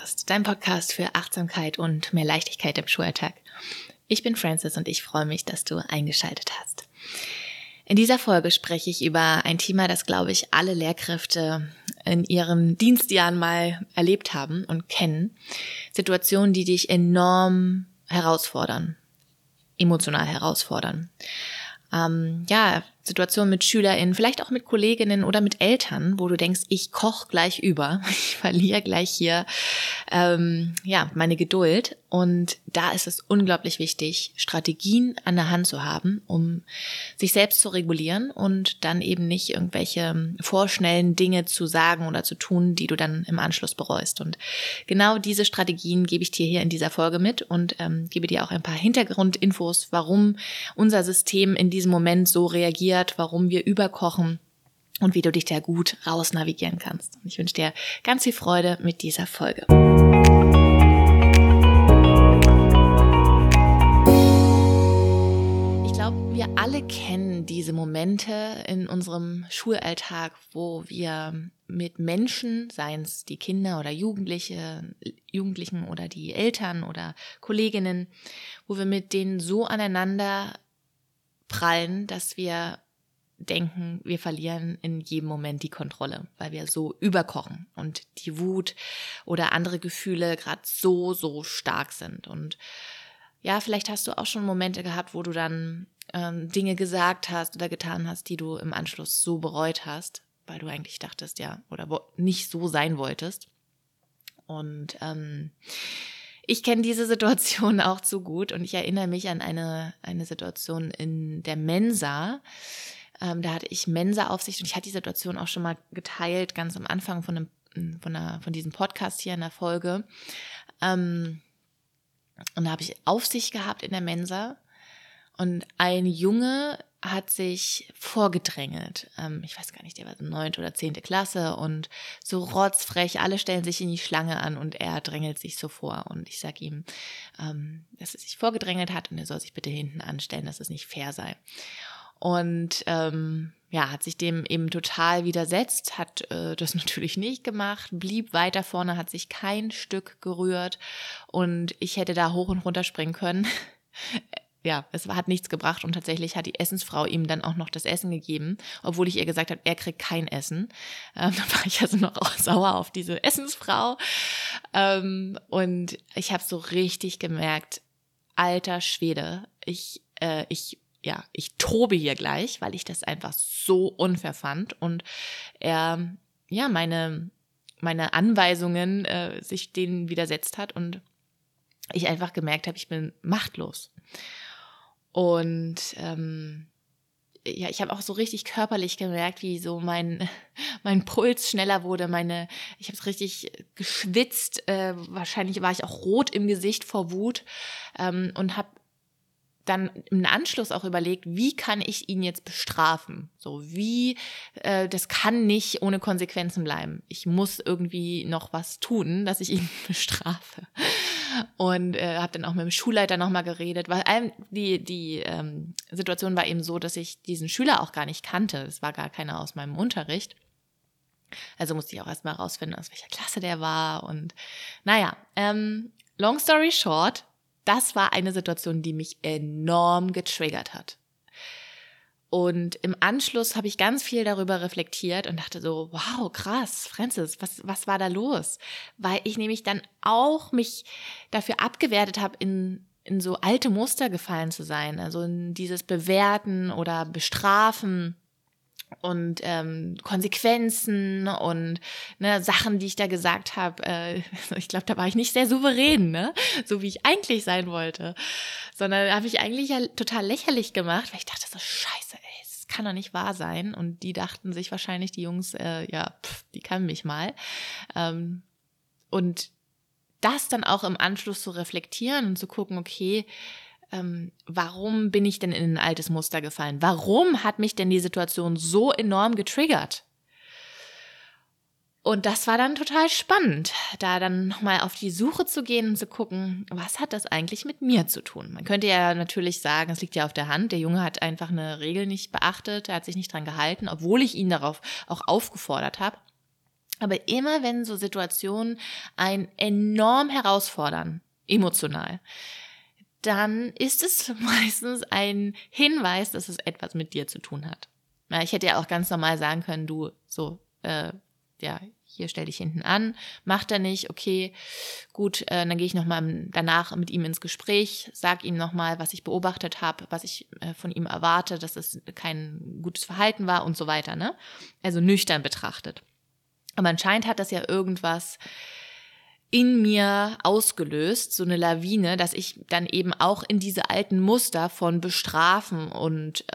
Podcast, dein Podcast für Achtsamkeit und mehr Leichtigkeit im Schulalltag. Ich bin Frances und ich freue mich, dass du eingeschaltet hast. In dieser Folge spreche ich über ein Thema, das, glaube ich, alle Lehrkräfte in ihren Dienstjahren mal erlebt haben und kennen. Situationen, die dich enorm herausfordern, emotional herausfordern. Situationen mit SchülerInnen, vielleicht auch mit Kolleginnen oder mit Eltern, wo du denkst, ich koche gleich über, ich verliere gleich hier meine Geduld. Und da ist es unglaublich wichtig, Strategien an der Hand zu haben, um sich selbst zu regulieren und dann eben nicht irgendwelche vorschnellen Dinge zu sagen oder zu tun, die du dann im Anschluss bereust. Und genau diese Strategien gebe ich dir hier in dieser Folge mit und gebe dir auch ein paar Hintergrundinfos, warum unser System in diesem Moment so reagiert, warum wir überkochen und wie du dich da gut raus navigieren kannst. Und ich wünsche dir ganz viel Freude mit dieser Folge. Ich glaube, wir alle kennen diese Momente in unserem Schulalltag, wo wir mit Menschen, seien es die Kinder oder Jugendlichen oder die Eltern oder Kolleginnen, wo wir mit denen so aneinander prallen, dass wir denken, wir verlieren in jedem Moment die Kontrolle, weil wir so überkochen und die Wut oder andere Gefühle gerade so stark sind. Und ja, vielleicht hast du auch schon Momente gehabt, wo du dann Dinge gesagt hast oder getan hast, die du im Anschluss so bereut hast, weil du eigentlich dachtest, ja, oder nicht so sein wolltest. Und ich kenne diese Situation auch zu gut und ich erinnere mich an eine Situation in der Mensa. Da hatte ich Mensa-Aufsicht und ich hatte die Situation auch schon mal geteilt, ganz am Anfang von diesem Podcast hier in der Folge. Und da habe ich Aufsicht gehabt in der Mensa und ein Junge hat sich vorgedrängelt. Ich weiß gar nicht, der war so 9. oder 10. Klasse und so rotzfrech, alle stellen sich in die Schlange an und er drängelt sich so vor. Und ich sage ihm, dass er sich vorgedrängelt hat und er soll sich bitte hinten anstellen, dass es nicht fair sei. Und hat sich dem eben total widersetzt, hat das natürlich nicht gemacht, blieb weiter vorne, hat sich kein Stück gerührt und ich hätte da hoch und runter springen können. Ja, es hat nichts gebracht und tatsächlich hat die Essensfrau ihm dann auch noch das Essen gegeben, obwohl ich ihr gesagt habe, er kriegt kein Essen. Da war ich also noch auch sauer auf diese Essensfrau. Und ich habe so richtig gemerkt, alter Schwede, ich tobe hier gleich, weil ich das einfach so unfair fand und er, meine Anweisungen sich denen widersetzt hat und ich einfach gemerkt habe, ich bin machtlos. Und ich habe auch so richtig körperlich gemerkt, wie so mein Puls schneller wurde. Ich habe richtig geschwitzt. Wahrscheinlich war ich auch rot im Gesicht vor Wut und habe dann im Anschluss auch überlegt, wie kann ich ihn jetzt bestrafen? Das kann nicht ohne Konsequenzen bleiben. Ich muss irgendwie noch was tun, dass ich ihn bestrafe. Und habe dann auch mit dem Schulleiter nochmal geredet, weil die Situation war eben so, dass ich diesen Schüler auch gar nicht kannte. Es war gar keiner aus meinem Unterricht. Also musste ich auch erstmal rausfinden, aus welcher Klasse der war. Und long story short, das war eine Situation, die mich enorm getriggert hat. Und im Anschluss habe ich ganz viel darüber reflektiert und dachte so, wow, krass, Frances, was war da los? Weil ich nämlich dann auch mich dafür abgewertet habe, in so alte Muster gefallen zu sein, also in dieses Bewerten oder Bestrafen und Konsequenzen und Sachen, die ich da gesagt habe. Ich glaube, da war ich nicht sehr souverän, so wie ich eigentlich sein wollte, sondern habe ich eigentlich ja total lächerlich gemacht, weil ich dachte so, scheiße, ey, das kann doch nicht wahr sein. Und die dachten sich wahrscheinlich, die Jungs, die kann mich mal. Und das dann auch im Anschluss zu reflektieren und zu gucken, okay, warum bin ich denn in ein altes Muster gefallen? Warum hat mich denn die Situation so enorm getriggert? Und das war dann total spannend, da dann nochmal auf die Suche zu gehen und zu gucken, was hat das eigentlich mit mir zu tun? Man könnte ja natürlich sagen, es liegt ja auf der Hand, der Junge hat einfach eine Regel nicht beachtet, er hat sich nicht dran gehalten, obwohl ich ihn darauf auch aufgefordert habe. Aber immer wenn so Situationen einen enorm herausfordern, emotional, dann ist es meistens ein Hinweis, dass es etwas mit dir zu tun hat. Ja, ich hätte ja auch ganz normal sagen können, du, so, ja, hier stell dich hinten an, macht er nicht, okay, gut, dann gehe ich nochmal danach mit ihm ins Gespräch, sag ihm nochmal, was ich beobachtet habe, was ich von ihm erwarte, dass es kein gutes Verhalten war und so weiter, ne? Also nüchtern betrachtet. Aber anscheinend hat das ja irgendwas in mir ausgelöst, so eine Lawine, dass ich dann eben auch in diese alten Muster von Bestrafen und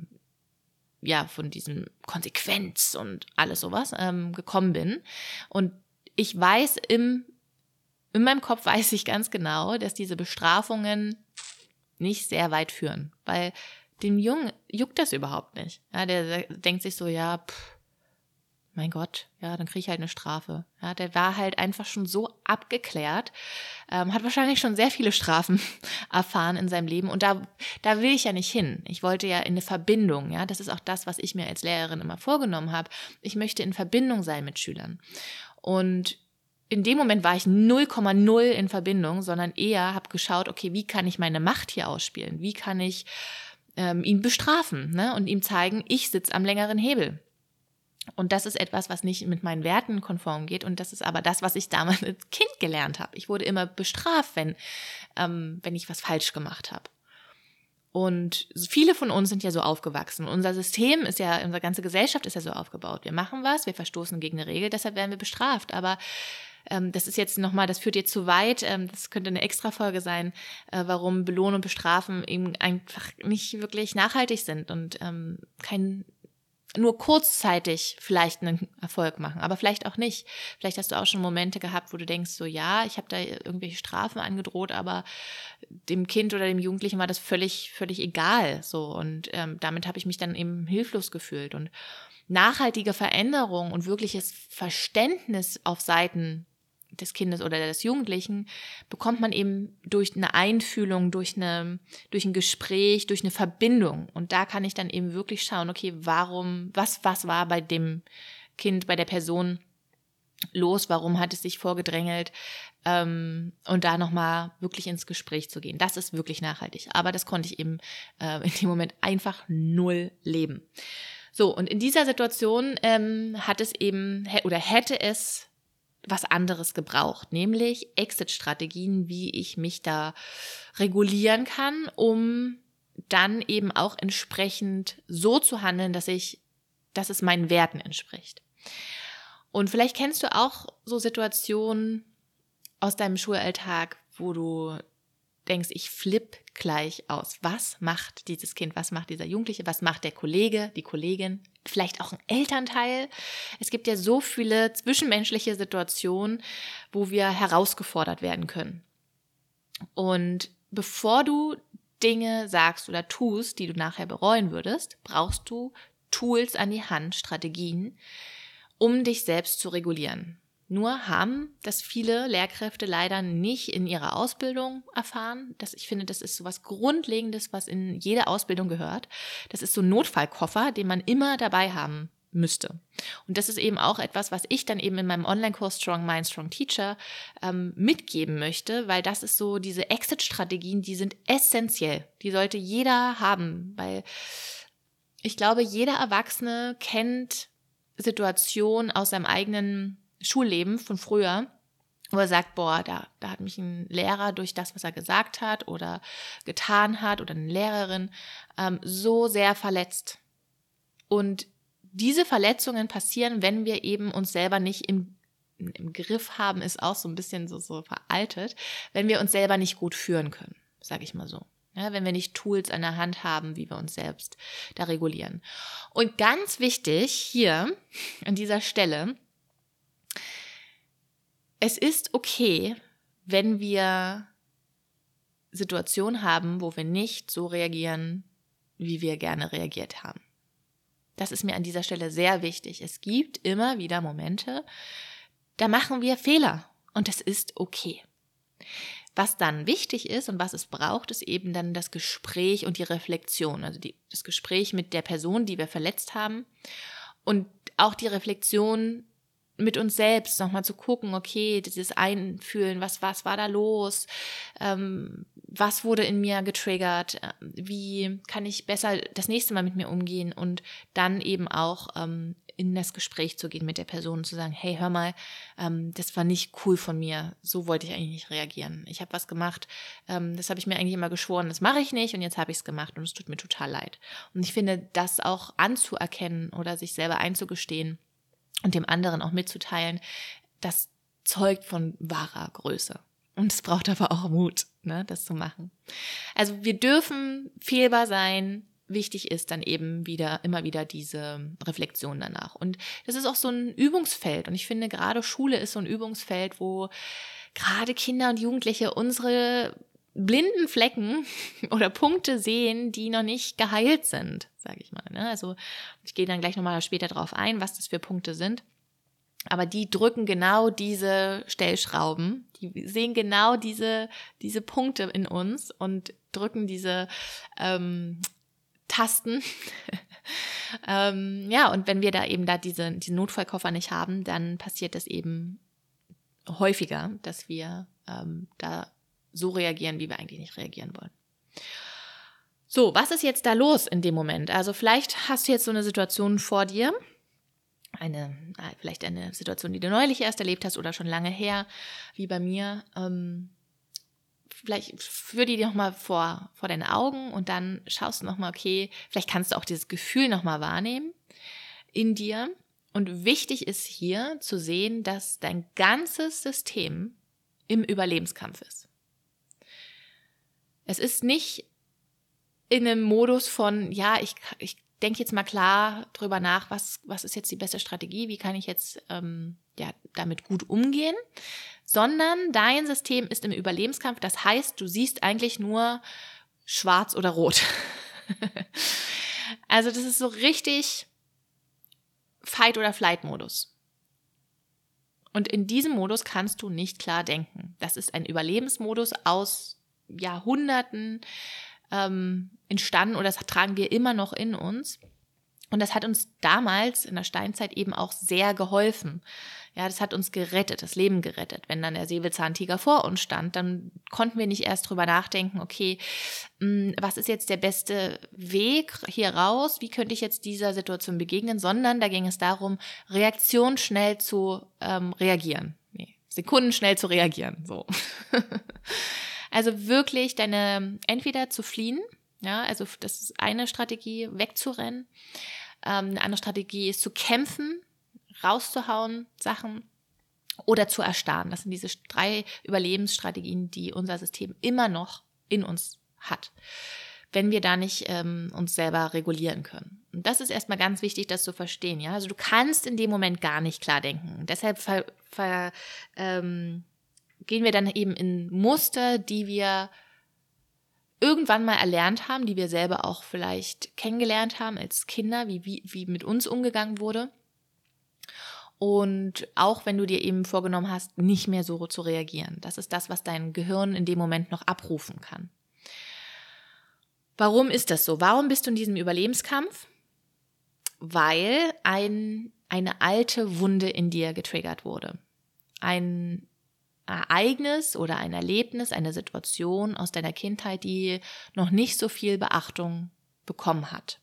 ja, von diesem Konsequenz und alles sowas gekommen bin. Und ich weiß, in meinem Kopf weiß ich ganz genau, dass diese Bestrafungen nicht sehr weit führen, weil dem Jungen juckt das überhaupt nicht. Ja, der denkt sich so, ja, mein Gott, ja, dann kriege ich halt eine Strafe. Ja, der war halt einfach schon so abgeklärt, hat wahrscheinlich schon sehr viele Strafen erfahren in seinem Leben und da will ich ja nicht hin. Ich wollte ja in eine Verbindung, ja, das ist auch das, was ich mir als Lehrerin immer vorgenommen habe. Ich möchte in Verbindung sein mit Schülern. Und in dem Moment war ich 0,0 in Verbindung, sondern eher habe geschaut, okay, wie kann ich meine Macht hier ausspielen? Wie kann ich ihn bestrafen, ne? Und ihm zeigen, ich sitze am längeren Hebel. Und das ist etwas, was nicht mit meinen Werten konform geht. Und das ist aber das, was ich damals als Kind gelernt habe. Ich wurde immer bestraft, wenn ich was falsch gemacht habe. Und viele von uns sind ja so aufgewachsen. Unser System ist ja, unsere ganze Gesellschaft ist ja so aufgebaut. Wir machen was, wir verstoßen gegen eine Regel, deshalb werden wir bestraft. Aber das ist jetzt nochmal, das führt jetzt zu weit. Das könnte eine Extra-Folge sein, warum Belohnen und Bestrafen eben einfach nicht wirklich nachhaltig sind und nur kurzzeitig vielleicht einen Erfolg machen, aber vielleicht auch nicht. Vielleicht hast du auch schon Momente gehabt, wo du denkst, so ja, ich habe da irgendwelche Strafen angedroht, aber dem Kind oder dem Jugendlichen war das völlig egal. So und damit habe ich mich dann eben hilflos gefühlt. Und nachhaltige Veränderung und wirkliches Verständnis auf Seiten des Kindes oder des Jugendlichen bekommt man eben durch eine Einfühlung, durch ein Gespräch, durch eine Verbindung. Und da kann ich dann eben wirklich schauen, okay, was war bei dem Kind, bei der Person los, warum hat es sich vorgedrängelt und da nochmal wirklich ins Gespräch zu gehen. Das ist wirklich nachhaltig. Aber das konnte ich eben in dem Moment einfach null leben. So, und in dieser Situation hätte es was anderes gebraucht, nämlich Exit-Strategien, wie ich mich da regulieren kann, um dann eben auch entsprechend so zu handeln, dass es meinen Werten entspricht. Und vielleicht kennst du auch so Situationen aus deinem Schulalltag, wo du denkst, ich flippe gleich aus. Was macht dieses Kind, was macht dieser Jugendliche, was macht der Kollege, die Kollegin, vielleicht auch ein Elternteil? Es gibt ja so viele zwischenmenschliche Situationen, wo wir herausgefordert werden können. Und bevor du Dinge sagst oder tust, die du nachher bereuen würdest, brauchst du Tools an die Hand, Strategien, um dich selbst zu regulieren. Nur haben das viele Lehrkräfte leider nicht in ihrer Ausbildung erfahren. Ich finde, das ist so was Grundlegendes, was in jede Ausbildung gehört. Das ist so ein Notfallkoffer, den man immer dabei haben müsste. Und das ist eben auch etwas, was ich dann eben in meinem Online-Kurs Strong Mind, Strong Teacher mitgeben möchte, weil das ist so, diese Exit-Strategien, die sind essentiell. Die sollte jeder haben, weil ich glaube, jeder Erwachsene kennt Situationen aus seinem eigenen Schulleben von früher, wo er sagt, boah, da hat mich ein Lehrer durch das, was er gesagt hat oder getan hat oder eine Lehrerin so sehr verletzt. Und diese Verletzungen passieren, wenn wir eben uns selber nicht im Griff haben, ist auch so ein bisschen so veraltet, wenn wir uns selber nicht gut führen können, sage ich mal so. Ja, wenn wir nicht Tools an der Hand haben, wie wir uns selbst da regulieren. Und ganz wichtig hier an dieser Stelle, es ist okay, wenn wir Situationen haben, wo wir nicht so reagieren, wie wir gerne reagiert haben. Das ist mir an dieser Stelle sehr wichtig. Es gibt immer wieder Momente, da machen wir Fehler und das ist okay. Was dann wichtig ist und was es braucht, ist eben dann das Gespräch und die Reflexion. Also das Gespräch mit der Person, die wir verletzt haben und auch die Reflexion mit uns selbst nochmal zu gucken, okay, dieses Einfühlen, was war da los, was wurde in mir getriggert, wie kann ich besser das nächste Mal mit mir umgehen und dann eben auch in das Gespräch zu gehen mit der Person und zu sagen, hey, hör mal, das war nicht cool von mir, so wollte ich eigentlich nicht reagieren. Ich habe was gemacht, das habe ich mir eigentlich immer geschworen, das mache ich nicht und jetzt habe ich es gemacht und es tut mir total leid. Und ich finde, das auch anzuerkennen oder sich selber einzugestehen und dem anderen auch mitzuteilen, das zeugt von wahrer Größe. Und es braucht aber auch Mut, ne, das zu machen. Also wir dürfen fehlbar sein. Wichtig ist dann eben immer wieder diese Reflexion danach. Und das ist auch so ein Übungsfeld. Und ich finde, gerade Schule ist so ein Übungsfeld, wo gerade Kinder und Jugendliche unsere blinden Flecken oder Punkte sehen, die noch nicht geheilt sind, sage ich mal. Ne? Also ich gehe dann gleich nochmal später drauf ein, was das für Punkte sind. Aber die drücken genau diese Stellschrauben, die sehen genau diese Punkte in uns und drücken diese Tasten. Und wenn wir da eben diesen Notfallkoffer nicht haben, dann passiert das eben häufiger, dass wir da so reagieren, wie wir eigentlich nicht reagieren wollen. So, was ist jetzt da los in dem Moment? Also vielleicht hast du jetzt so eine Situation vor dir, vielleicht eine Situation, die du neulich erst erlebt hast oder schon lange her, wie bei mir. Vielleicht führ die dir nochmal vor deine Augen und dann schaust du nochmal, okay, vielleicht kannst du auch dieses Gefühl nochmal wahrnehmen in dir. Und wichtig ist hier zu sehen, dass dein ganzes System im Überlebenskampf ist. Es ist nicht in einem Modus von, ja, ich denke jetzt mal klar drüber nach, was ist jetzt die beste Strategie, wie kann ich jetzt damit gut umgehen, sondern dein System ist im Überlebenskampf. Das heißt, du siehst eigentlich nur schwarz oder rot. Also das ist so richtig Fight- oder Flight-Modus. Und in diesem Modus kannst du nicht klar denken. Das ist ein Überlebensmodus aus Jahrhunderten entstanden oder das tragen wir immer noch in uns. Und das hat uns damals in der Steinzeit eben auch sehr geholfen. Ja, das hat uns gerettet, das Leben gerettet. Wenn dann der Säbelzahntiger vor uns stand, dann konnten wir nicht erst drüber nachdenken, okay, was ist jetzt der beste Weg hier raus? Wie könnte ich jetzt dieser Situation begegnen? Sondern da ging es darum, reaktionsschnell zu reagieren. Sekundenschnell zu reagieren, so. Also wirklich entweder zu fliehen, ja, also das ist eine Strategie, wegzurennen. Eine andere Strategie ist zu kämpfen, rauszuhauen, Sachen oder zu erstarren. Das sind diese 3 Überlebensstrategien, die unser System immer noch in uns hat, wenn wir da nicht uns selber regulieren können. Und das ist erstmal ganz wichtig, das zu verstehen. Ja? Also du kannst in dem Moment gar nicht klar denken. Deshalb gehen wir dann eben in Muster, die wir irgendwann mal erlernt haben, die wir selber auch vielleicht kennengelernt haben als Kinder, wie mit uns umgegangen wurde. Und auch wenn du dir eben vorgenommen hast, nicht mehr so zu reagieren. Das ist das, was dein Gehirn in dem Moment noch abrufen kann. Warum ist das so? Warum bist du in diesem Überlebenskampf? Weil eine alte Wunde in dir getriggert wurde. Ein Ereignis oder ein Erlebnis, eine Situation aus deiner Kindheit, die noch nicht so viel Beachtung bekommen hat.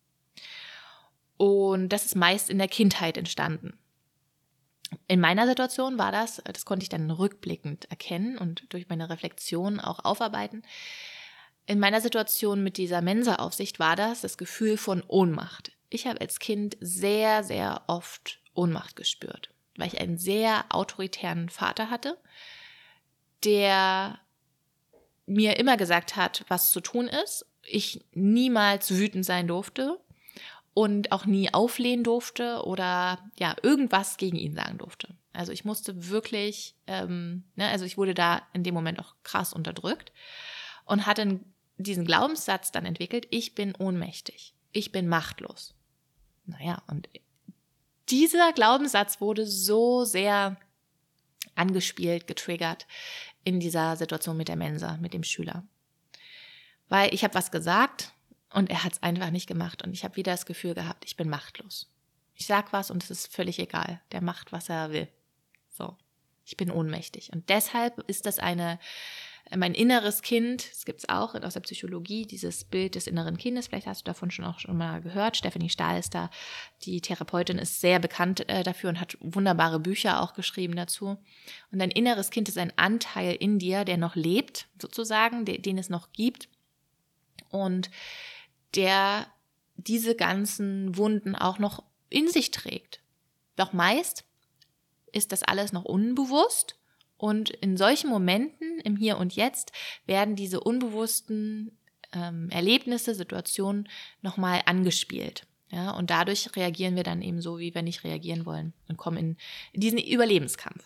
Und das ist meist in der Kindheit entstanden. In meiner Situation war das konnte ich dann rückblickend erkennen und durch meine Reflexion auch aufarbeiten. In meiner Situation mit dieser Mensa-Aufsicht war das Gefühl von Ohnmacht. Ich habe als Kind sehr, sehr oft Ohnmacht gespürt, weil ich einen sehr autoritären Vater hatte, der mir immer gesagt hat, was zu tun ist. Ich niemals wütend sein durfte und auch nie auflehnen durfte oder irgendwas gegen ihn sagen durfte. Also ich musste wirklich, also ich wurde da in dem Moment auch krass unterdrückt und hatte diesen Glaubenssatz dann entwickelt, ich bin ohnmächtig, ich bin machtlos. Und dieser Glaubenssatz wurde so sehr angespielt, getriggert in dieser Situation mit der Mensa, mit dem Schüler. Weil ich habe was gesagt und er hat es einfach nicht gemacht und ich habe wieder das Gefühl gehabt, ich bin machtlos. Ich sag was und es ist völlig egal. Der macht, was er will. So, ich bin ohnmächtig. Und deshalb ist das mein inneres Kind, das gibt es auch aus der Psychologie, dieses Bild des inneren Kindes, vielleicht hast du davon schon mal gehört. Stephanie Stahl ist da, die Therapeutin, ist sehr bekannt dafür und hat wunderbare Bücher auch geschrieben dazu. Und dein inneres Kind ist ein Anteil in dir, der noch lebt, sozusagen, den es noch gibt und der diese ganzen Wunden auch noch in sich trägt. Doch meist ist das alles noch unbewusst und in solchen Momenten im Hier und Jetzt werden diese unbewussten Erlebnisse, Situationen nochmal angespielt. Ja, und dadurch reagieren wir dann eben so, wie wir nicht reagieren wollen und kommen in diesen Überlebenskampf.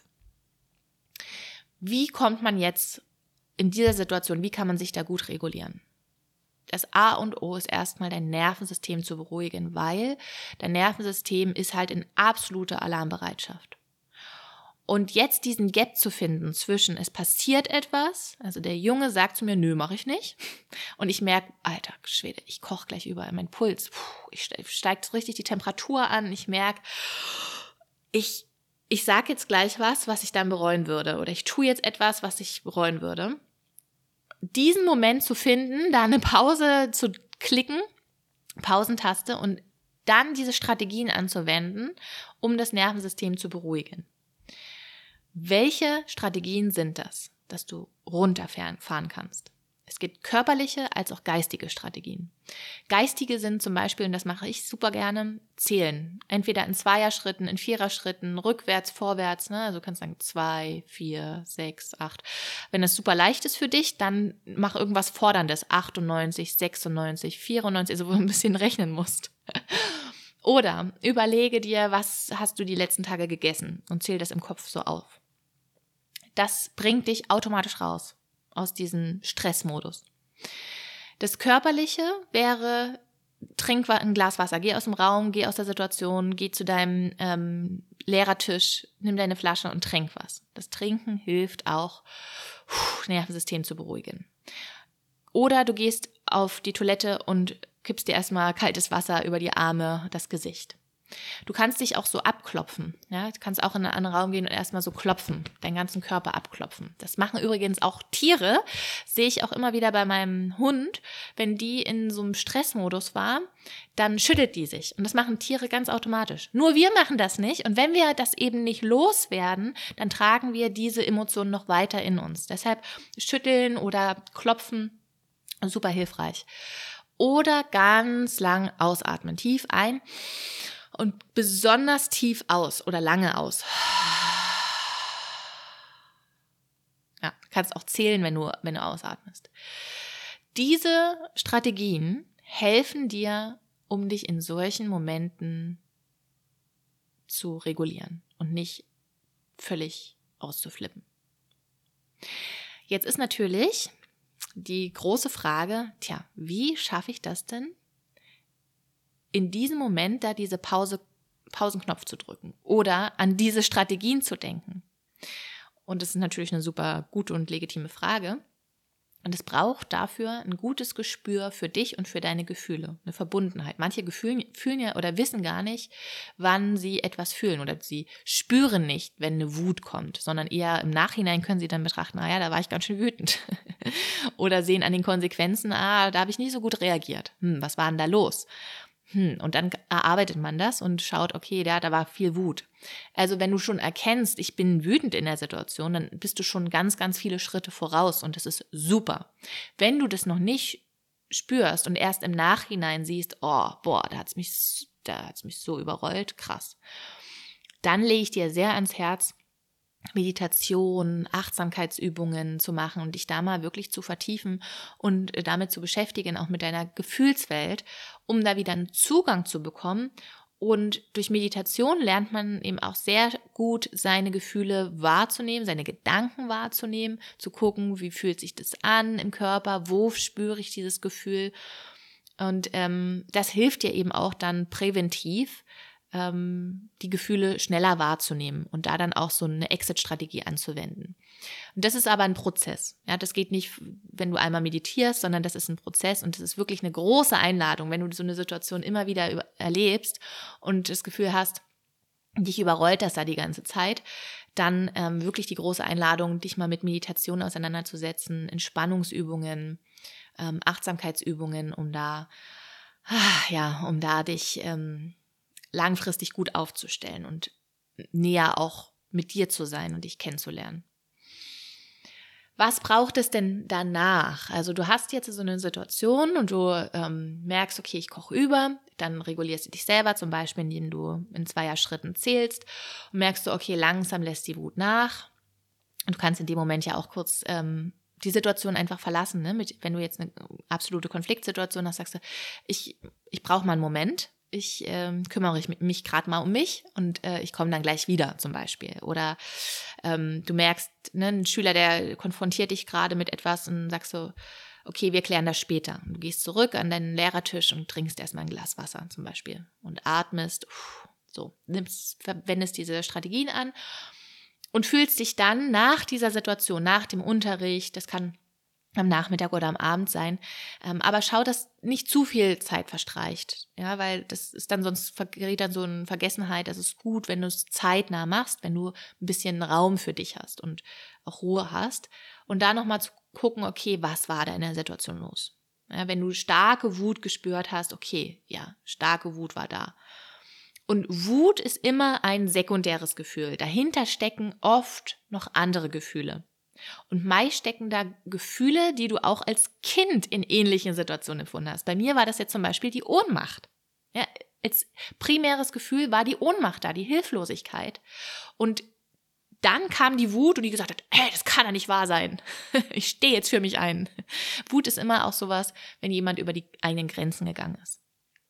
Wie kommt man jetzt in dieser Situation, wie kann man sich da gut regulieren? Das A und O ist erstmal dein Nervensystem zu beruhigen, weil dein Nervensystem ist halt in absoluter Alarmbereitschaft. Und jetzt diesen Gap zu finden zwischen, es passiert etwas, also der Junge sagt zu mir, nö, mache ich nicht. Und ich merke, alter Schwede, ich koche gleich überall, mein Puls, steigt richtig die Temperatur an. Ich merke, ich sage jetzt gleich was ich dann bereuen würde. Oder ich tue jetzt etwas, was ich bereuen würde. Diesen Moment zu finden, da eine Pause zu klicken, Pausentaste und dann diese Strategien anzuwenden, um das Nervensystem zu beruhigen. Welche Strategien sind das, dass du runterfahren kannst? Es gibt körperliche als auch geistige Strategien. Geistige sind zum Beispiel, und das mache ich super gerne, zählen. Entweder in 2er-Schritten, in 4er-Schritten, rückwärts, vorwärts. Ne? Also du kannst sagen 2, 4, 6, 8. Wenn das super leicht ist für dich, dann mach irgendwas Forderndes. 98, 96, 94, also wo du ein bisschen rechnen musst. Oder überlege dir, was hast du die letzten Tage gegessen und zähl das im Kopf so auf. Das bringt dich automatisch raus aus diesem Stressmodus. Das Körperliche wäre, trink ein Glas Wasser, geh aus dem Raum, geh aus der Situation, geh zu deinem Lehrertisch, nimm deine Flasche und trink was. Das Trinken hilft auch, Nervensystem zu beruhigen. Oder du gehst auf die Toilette und kippst dir erstmal kaltes Wasser über die Arme, das Gesicht. Du kannst dich auch so abklopfen. Ja? Du kannst auch in einen anderen Raum gehen und erstmal so klopfen, deinen ganzen Körper abklopfen. Das machen übrigens auch Tiere, sehe ich auch immer wieder bei meinem Hund. Wenn die in so einem Stressmodus war, dann schüttelt die sich. Und das machen Tiere ganz automatisch. Nur wir machen das nicht. Und wenn wir das eben nicht loswerden, dann tragen wir diese Emotionen noch weiter in uns. Deshalb schütteln oder klopfen, super hilfreich. Oder ganz lang ausatmen. Tief ein. Und besonders tief aus oder lange aus. Ja, kannst auch zählen, wenn du ausatmest. Diese Strategien helfen dir, um dich in solchen Momenten zu regulieren und nicht völlig auszuflippen. Jetzt ist natürlich die große Frage, wie schaffe ich das denn, in diesem Moment da diese Pausenknopf zu drücken oder an diese Strategien zu denken? Und das ist natürlich eine super gute und legitime Frage. Und es braucht dafür ein gutes Gespür für dich und für deine Gefühle, eine Verbundenheit. Manche fühlen ja oder wissen gar nicht, wann sie etwas fühlen oder sie spüren nicht, wenn eine Wut kommt, sondern eher im Nachhinein können sie dann betrachten, da war ich ganz schön wütend. Oder sehen an den Konsequenzen, da habe ich nicht so gut reagiert. Was war denn da los? Und dann erarbeitet man das und schaut, okay, da war viel Wut. Also wenn du schon erkennst, ich bin wütend in der Situation, dann bist du schon ganz, ganz viele Schritte voraus und das ist super. Wenn du das noch nicht spürst und erst im Nachhinein siehst, da hat's mich so überrollt, krass. Dann lege ich dir sehr ans Herz, Meditation, Achtsamkeitsübungen zu machen und dich da mal wirklich zu vertiefen und damit zu beschäftigen, auch mit deiner Gefühlswelt, um da wieder einen Zugang zu bekommen. Und durch Meditation lernt man eben auch sehr gut, seine Gefühle wahrzunehmen, seine Gedanken wahrzunehmen, zu gucken, wie fühlt sich das an im Körper, wo spüre ich dieses Gefühl. Und das hilft dir eben auch dann präventiv, die Gefühle schneller wahrzunehmen und da dann auch so eine Exit-Strategie anzuwenden. Und das ist aber ein Prozess. Ja, das geht nicht, wenn du einmal meditierst, sondern das ist ein Prozess und das ist wirklich eine große Einladung, wenn du so eine Situation immer wieder erlebst und das Gefühl hast, dich überrollt das da die ganze Zeit, dann wirklich die große Einladung, dich mal mit Meditation auseinanderzusetzen, Entspannungsübungen, Achtsamkeitsübungen, um da dich langfristig gut aufzustellen und näher auch mit dir zu sein und dich kennenzulernen. Was braucht es denn danach? Also du hast jetzt so eine Situation und du merkst, okay, ich koche über, dann regulierst du dich selber, zum Beispiel, indem du in 2er-Schritten zählst und merkst du, okay, langsam lässt die Wut nach. Und du kannst in dem Moment ja auch kurz die Situation einfach verlassen. Ne? Wenn du jetzt eine absolute Konfliktsituation hast, sagst du, ich brauche mal einen Moment. Ich kümmere mich gerade mal um mich und ich komme dann gleich wieder zum Beispiel. Oder du merkst, ne, ein Schüler, der konfrontiert dich gerade mit etwas und sagst so, okay, wir klären das später. Und du gehst zurück an deinen Lehrertisch und trinkst erstmal ein Glas Wasser zum Beispiel und atmest, wendest diese Strategien an und fühlst dich dann nach dieser Situation, nach dem Unterricht, das kann am Nachmittag oder am Abend sein. Aber schau, dass nicht zu viel Zeit verstreicht. Ja, weil das ist dann, sonst gerät dann so in Vergessenheit. Es ist gut, wenn du es zeitnah machst, wenn du ein bisschen Raum für dich hast und auch Ruhe hast. Und da nochmal zu gucken, okay, was war da in der Situation los? Ja, wenn du starke Wut gespürt hast, okay, ja, starke Wut war da. Und Wut ist immer ein sekundäres Gefühl. Dahinter stecken oft noch andere Gefühle. Und meist stecken da Gefühle, die du auch als Kind in ähnlichen Situationen empfunden hast. Bei mir war das jetzt zum Beispiel die Ohnmacht. Ja, als primäres Gefühl war die Ohnmacht da, die Hilflosigkeit. Und dann kam die Wut und die gesagt hat, hey, das kann ja nicht wahr sein. Ich stehe jetzt für mich ein. Wut ist immer auch sowas, wenn jemand über die eigenen Grenzen gegangen ist.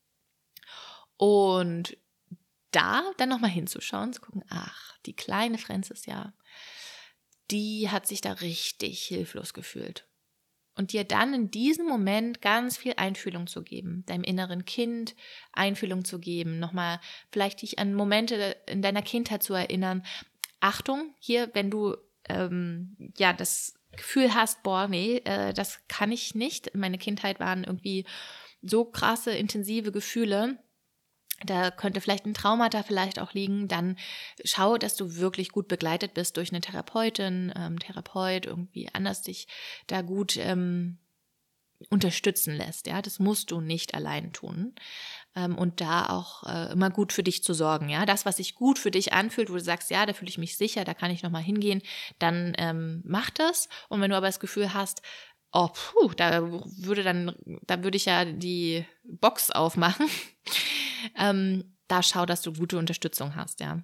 Und da dann nochmal hinzuschauen, zu gucken, ach, die kleine Frances, ja, die hat sich da richtig hilflos gefühlt. Und dir dann in diesem Moment ganz viel Einfühlung zu geben, deinem inneren Kind Einfühlung zu geben, nochmal vielleicht dich an Momente in deiner Kindheit zu erinnern. Achtung, hier, wenn du das Gefühl hast, boah, nee, das kann ich nicht. Meine Kindheit waren irgendwie so krasse, intensive Gefühle. Da könnte vielleicht ein Traumata vielleicht auch liegen, dann schau, dass du wirklich gut begleitet bist durch eine Therapeutin, Therapeut, irgendwie anders dich da gut unterstützen lässt. Ja, das musst du nicht allein tun. Und da auch immer gut für dich zu sorgen. Ja, das, was sich gut für dich anfühlt, wo du sagst, ja, da fühle ich mich sicher, da kann ich nochmal hingehen, dann mach das. Und wenn du aber das Gefühl hast, oh, da würde ich ja die Box aufmachen. Da schau, dass du gute Unterstützung hast, ja.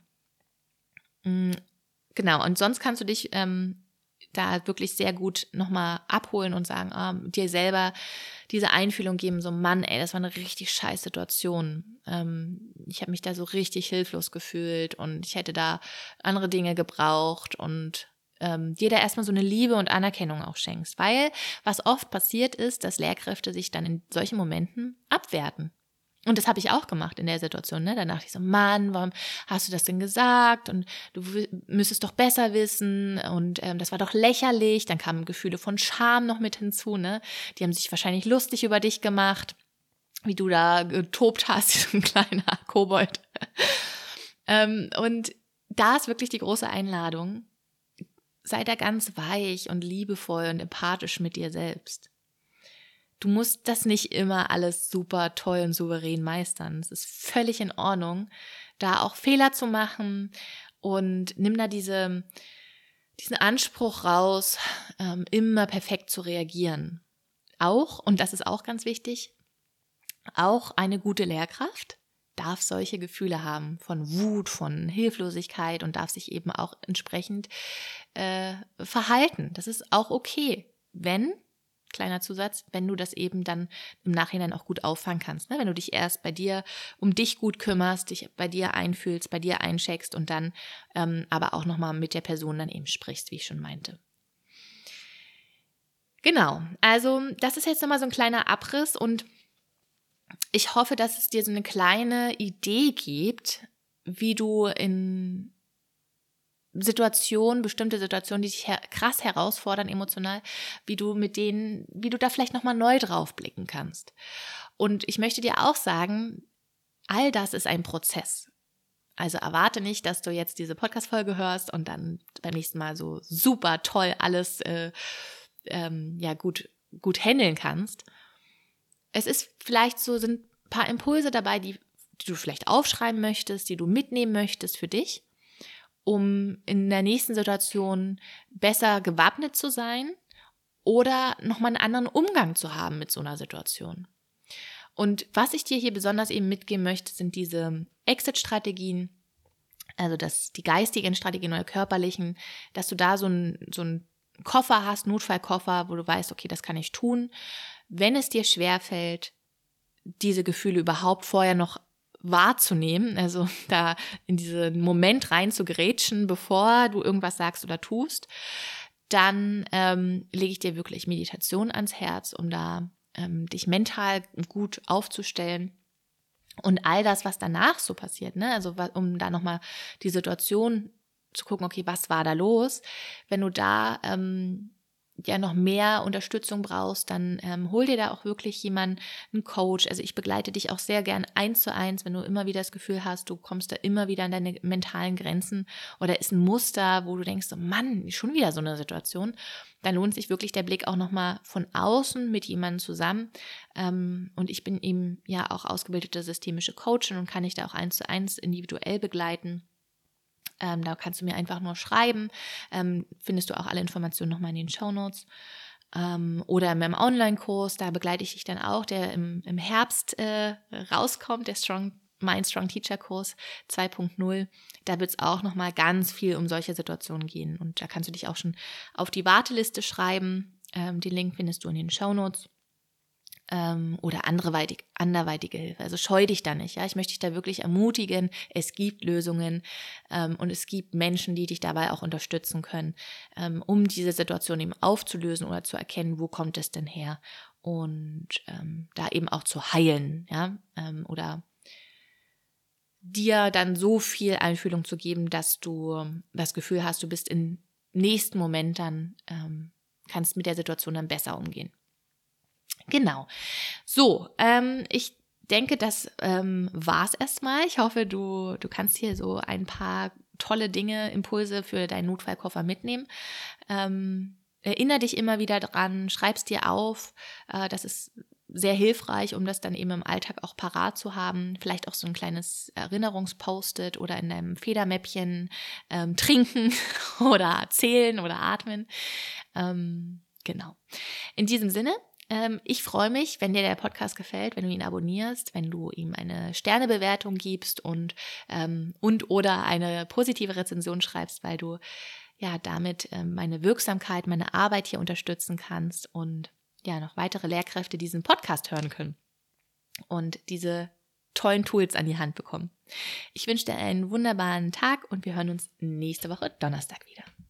Genau, und sonst kannst du dich da wirklich sehr gut nochmal abholen und sagen, dir selber diese Einfühlung geben, so Mann, ey, das war eine richtig scheiß Situation. Ich habe mich da so richtig hilflos gefühlt und ich hätte da andere Dinge gebraucht und dir da erstmal so eine Liebe und Anerkennung auch schenkst. Weil was oft passiert ist, dass Lehrkräfte sich dann in solchen Momenten abwerten. Und das habe ich auch gemacht in der Situation. Ne? Dann dachte ich so, Mann, warum hast du das denn gesagt? Und du müsstest doch besser wissen. Und das war doch lächerlich. Dann kamen Gefühle von Scham noch mit hinzu. Ne? Die haben sich wahrscheinlich lustig über dich gemacht, wie du da getobt hast, ein kleiner Kobold. Und da ist wirklich die große Einladung. Sei da ganz weich und liebevoll und empathisch mit dir selbst. Du musst das nicht immer alles super toll und souverän meistern. Es ist völlig in Ordnung, da auch Fehler zu machen und nimm da diesen Anspruch raus, immer perfekt zu reagieren. Auch, und das ist auch ganz wichtig, auch eine gute Lehrkraft darf solche Gefühle haben von Wut, von Hilflosigkeit und darf sich eben auch entsprechend verhalten. Das ist auch okay, kleiner Zusatz, wenn du das eben dann im Nachhinein auch gut auffangen kannst. Ne? Wenn du dich erst bei dir um dich gut kümmerst, dich bei dir einfühlst, bei dir eincheckst und dann aber auch nochmal mit der Person dann eben sprichst, wie ich schon meinte. Genau, also das ist jetzt nochmal so ein kleiner Abriss und ich hoffe, dass es dir so eine kleine Idee gibt, wie du in bestimmte Situationen, die dich krass herausfordern emotional, wie du da vielleicht nochmal neu drauf blicken kannst. Und ich möchte dir auch sagen, all das ist ein Prozess. Also erwarte nicht, dass du jetzt diese Podcast-Folge hörst und dann beim nächsten Mal so super toll alles gut handeln kannst. Es ist vielleicht so, sind ein paar Impulse dabei, die du vielleicht aufschreiben möchtest, die du mitnehmen möchtest für dich, um in der nächsten Situation besser gewappnet zu sein oder nochmal einen anderen Umgang zu haben mit so einer Situation. Und was ich dir hier besonders eben mitgeben möchte, sind diese Exit-Strategien, also die geistigen Strategien oder körperlichen, dass du da so einen Koffer hast, Notfallkoffer, wo du weißt, okay, das kann ich tun. Wenn es dir schwerfällt, diese Gefühle überhaupt vorher noch wahrzunehmen, also da in diesen Moment rein zu grätschen, bevor du irgendwas sagst oder tust, dann lege ich dir wirklich Meditation ans Herz, um da dich mental gut aufzustellen. Und all das, was danach so passiert, ne? Also um da nochmal die Situation zu gucken, okay, was war da los? Wenn du da noch mehr Unterstützung brauchst, dann hol dir da auch wirklich jemanden, einen Coach. Also ich begleite dich auch sehr gern 1:1, wenn du immer wieder das Gefühl hast, du kommst da immer wieder an deine mentalen Grenzen oder ist ein Muster, wo du denkst, oh Mann, schon wieder so eine Situation, dann lohnt sich wirklich der Blick auch nochmal von außen mit jemandem zusammen. Und ich bin eben ja auch ausgebildete systemische Coachin und kann dich da auch 1:1 individuell begleiten. Da kannst du mir einfach nur schreiben. Findest du auch alle Informationen nochmal in den Shownotes. Oder in meinem Online-Kurs, da begleite ich dich dann auch, der im Herbst rauskommt, der Mind Strong Teacher Kurs 2.0. Da wird es auch nochmal ganz viel um solche Situationen gehen. Und da kannst du dich auch schon auf die Warteliste schreiben. Den Link findest du in den Shownotes. Oder anderweitige Hilfe. Also scheu dich da nicht. Ja? Ich möchte dich da wirklich ermutigen. Es gibt Lösungen und es gibt Menschen, die dich dabei auch unterstützen können, um diese Situation eben aufzulösen oder zu erkennen, wo kommt es denn her und da eben auch zu heilen, ja, oder dir dann so viel Einfühlung zu geben, dass du das Gefühl hast, du bist im nächsten Moment dann, kannst mit der Situation dann besser umgehen. Genau. So, ich denke, das war's erstmal. Ich hoffe, du kannst hier so ein paar tolle Dinge, Impulse für deinen Notfallkoffer mitnehmen. Erinnere dich immer wieder dran, schreib's dir auf. Das ist sehr hilfreich, um das dann eben im Alltag auch parat zu haben. Vielleicht auch so ein kleines Erinnerungspost-it oder in deinem Federmäppchen trinken oder zählen oder atmen. Genau. In diesem Sinne, ich freue mich, wenn dir der Podcast gefällt, wenn du ihn abonnierst, wenn du ihm eine Sternebewertung gibst und oder eine positive Rezension schreibst, weil du ja damit meine Wirksamkeit, meine Arbeit hier unterstützen kannst und ja noch weitere Lehrkräfte diesen Podcast hören können und diese tollen Tools an die Hand bekommen. Ich wünsche dir einen wunderbaren Tag und wir hören uns nächste Woche Donnerstag wieder.